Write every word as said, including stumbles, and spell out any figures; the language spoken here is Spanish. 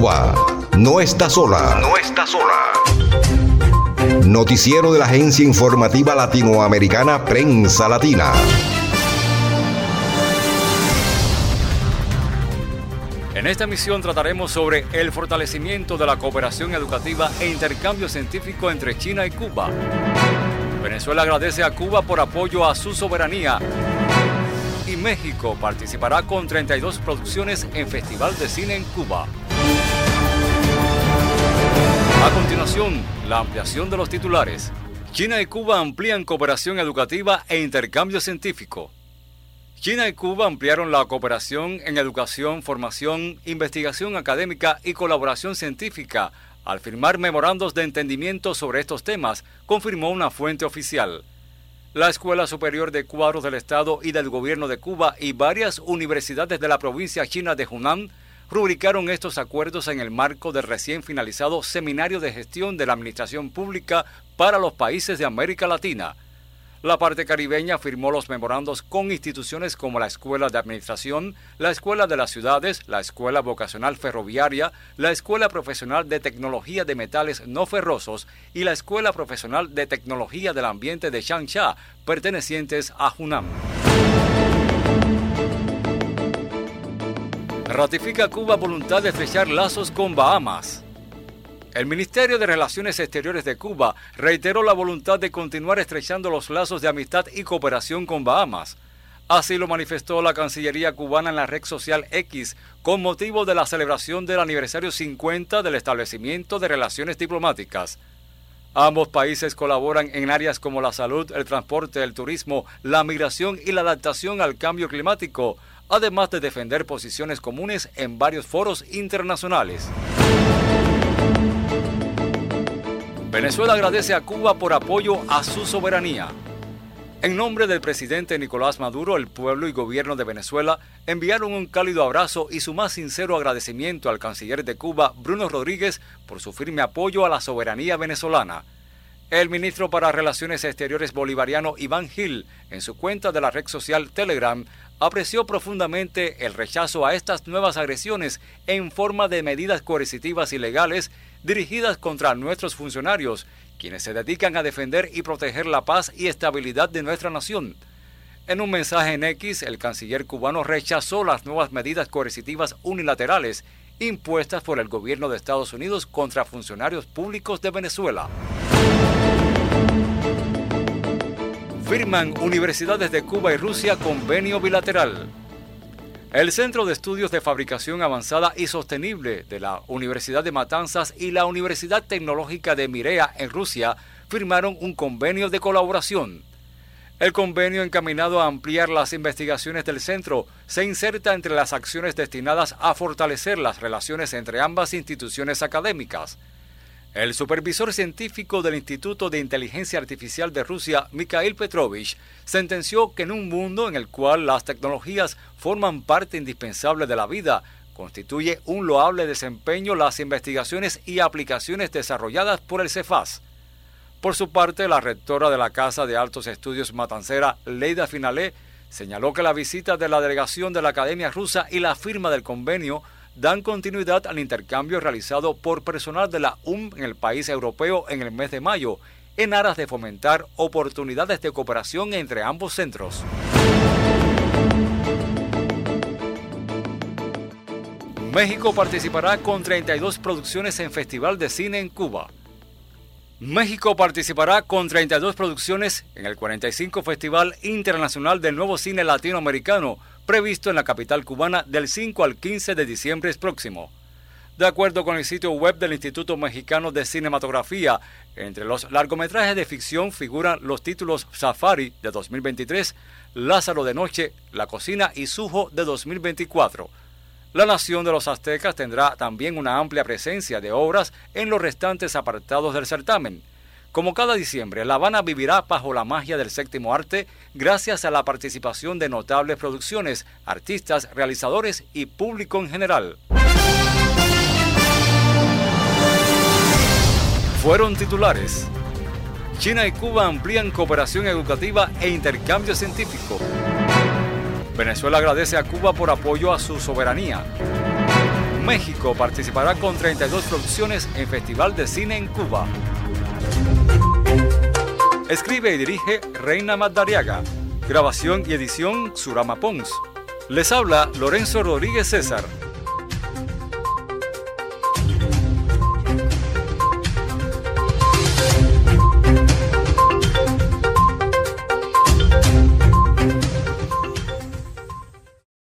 Cuba. No está sola. No está sola. Noticiero de la agencia informativa latinoamericana Prensa Latina. En esta emisión trataremos sobre el fortalecimiento de la cooperación educativa e intercambio científico entre China y Cuba. Venezuela agradece a Cuba por apoyo a su soberanía. Y México participará con treinta y dos producciones en Festival de Cine en Cuba. A continuación, la ampliación de los titulares. China y Cuba amplían cooperación educativa e intercambio científico. China y Cuba ampliaron la cooperación en educación, formación, investigación académica y colaboración científica al firmar memorandos de entendimiento sobre estos temas, confirmó una fuente oficial. La Escuela Superior de Cuadros del Estado y del Gobierno de Cuba y varias universidades de la provincia china de Hunan rubricaron estos acuerdos en el marco del recién finalizado Seminario de Gestión de la Administración Pública para los Países de América Latina. La parte caribeña firmó los memorandos con instituciones como la Escuela de Administración, la Escuela de las Ciudades, la Escuela Vocacional Ferroviaria, la Escuela Profesional de Tecnología de Metales No Ferrosos y la Escuela Profesional de Tecnología del Ambiente de Changsha, pertenecientes a Hunan. Ratifica Cuba voluntad de estrechar lazos con Bahamas. El Ministerio de Relaciones Exteriores de Cuba reiteró la voluntad de continuar estrechando los lazos de amistad y cooperación con Bahamas. Así lo manifestó la Cancillería cubana en la red social X con motivo de la celebración del aniversario cincuenta del establecimiento de relaciones diplomáticas. Ambos países colaboran en áreas como la salud, el transporte, el turismo, la migración y la adaptación al cambio climático, además de defender posiciones comunes en varios foros internacionales. Venezuela agradece a Cuba por apoyo a su soberanía. En nombre del presidente Nicolás Maduro, el pueblo y gobierno de Venezuela enviaron un cálido abrazo y su más sincero agradecimiento al canciller de Cuba, Bruno Rodríguez, por su firme apoyo a la soberanía venezolana. El ministro para Relaciones Exteriores bolivariano Iván Gil, en su cuenta de la red social Telegram, apreció profundamente el rechazo a estas nuevas agresiones en forma de medidas coercitivas y legales dirigidas contra nuestros funcionarios, quienes se dedican a defender y proteger la paz y estabilidad de nuestra nación. En un mensaje en X, el canciller cubano rechazó las nuevas medidas coercitivas unilaterales impuestas por el gobierno de Estados Unidos contra funcionarios públicos de Venezuela. Firman universidades de Cuba y Rusia convenio bilateral. El Centro de Estudios de Fabricación Avanzada y Sostenible de la Universidad de Matanzas y la Universidad Tecnológica de Mirea en Rusia firmaron un convenio de colaboración. El convenio, encaminado a ampliar las investigaciones del centro, se inserta entre las acciones destinadas a fortalecer las relaciones entre ambas instituciones académicas. El supervisor científico del Instituto de Inteligencia Artificial de Rusia, Mikhail Petrovich, sentenció que en un mundo en el cual las tecnologías forman parte indispensable de la vida, constituye un loable desempeño las investigaciones y aplicaciones desarrolladas por el Cefas. Por su parte, la rectora de la Casa de Altos Estudios Matancera, Leida Finalé, señaló que la visita de la delegación de la Academia Rusa y la firma del convenio dan continuidad al intercambio realizado por personal de la U M en el país europeo en el mes de mayo, en aras de fomentar oportunidades de cooperación entre ambos centros. México participará con treinta y dos producciones en Festival de Cine en Cuba. México participará con treinta y dos producciones en el cuarenta y cinco Festival Internacional del Nuevo Cine Latinoamericano, previsto en la capital cubana del cinco al quince de diciembre próximo. De acuerdo con el sitio web del Instituto Mexicano de Cinematografía, entre los largometrajes de ficción figuran los títulos Safari de dos mil veintitrés, Lázaro de Noche, La Cocina y Sujo de dos mil veinticuatro. La nación de los aztecas tendrá también una amplia presencia de obras en los restantes apartados del certamen. Como cada diciembre, La Habana vivirá bajo la magia del séptimo arte gracias a la participación de notables producciones, artistas, realizadores y público en general. Fueron titulares. China y Cuba amplían cooperación educativa e intercambio científico. Venezuela agradece a Cuba por apoyo a su soberanía. México participará con treinta y dos producciones en Festival de Cine en Cuba. Escribe y dirige Reina Madariaga. Grabación y edición Surama Pons. Les habla Lorenzo Rodríguez César.